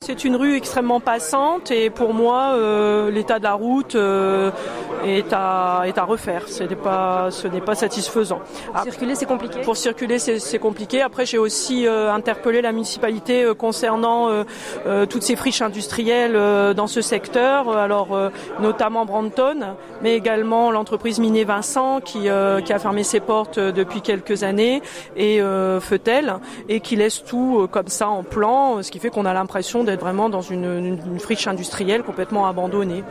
C'est une rue extrêmement passante et pour moi, l'état de la route est à refaire. Ce n'est pas satisfaisant. Pour circuler, c'est compliqué. Pour circuler, c'est compliqué. Après, j'ai aussi interpellé la municipalité concernant toutes ces friches industrielles dans ce secteur. Alors, notamment Brandton, mais également l'entreprise Minet Vincent qui a fermé ses portes depuis quelques années et Feutel et qui laisse tout comme ça en plan, ce qui fait qu'on a l'impression d'être vraiment dans une friche industrielle complètement abandonnée.